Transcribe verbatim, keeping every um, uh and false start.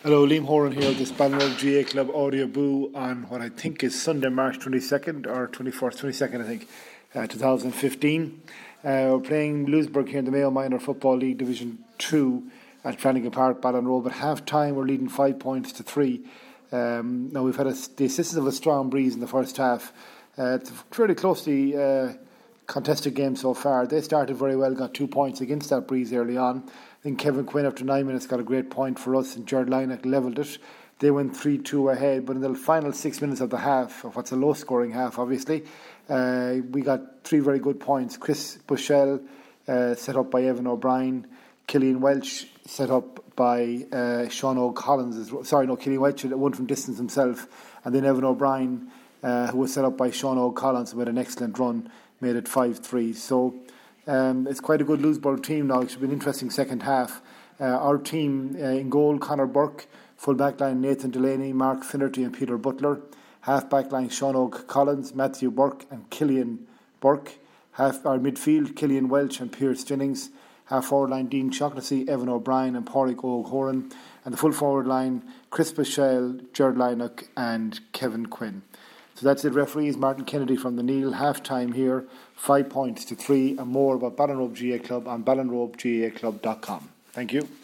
Hello, Liam Horan here, this Ballinrobe G A Club audio boo on what I think is Sunday, March twenty-second or twenty-fourth, twenty-second I think, uh, twenty fifteen. Uh, we're playing Louisburgh here in the Mayo Minor Football League Division two at Flanagan Park, Ballinrobe. At half time we're leading five points to three. Um, now we've had a, the assistance of a strong breeze in the first half. Uh, it's a fairly closely uh, contested game so far. They started very well, got two points against that breeze early on. I think Kevin Quinn, after nine minutes, got a great point for us, and Jared Lynock levelled it. They went three two ahead, but in the final six minutes of the half, of what's a low-scoring half, obviously, uh, we got three very good points. Chris Bushell, uh, set up by Evan O'Brien. Killian Welch, set up by uh, Sean O'Collins. Sorry, no, Killian Welch won from distance himself. And then Evan O'Brien, uh, who was set up by Sean O'Collins, who made an excellent run, made it five three. So um, it's quite a good Louisburgh team now. It should be an interesting second half. Uh, our team uh, in goal, Conor Burke. Full back line, Nathan Delaney, Mark Finnerty and Peter Butler. Half back line, Sean O'Collins, Matthew Burke and Killian Burke. Half our midfield, Killian Welch and Pierce Jennings. Half forward line, Dean Shaughnessy, Evan O'Brien and Pádraig O'Horan. And the full forward line, Chris Bushell, Jared Lynock and Kevin Quinn. So that's it. Referees Martin Kennedy from the Neil. Half time here, five points to three, and more about Ballinrobe G A Club on ballinrobe g a club dot com. Thank you.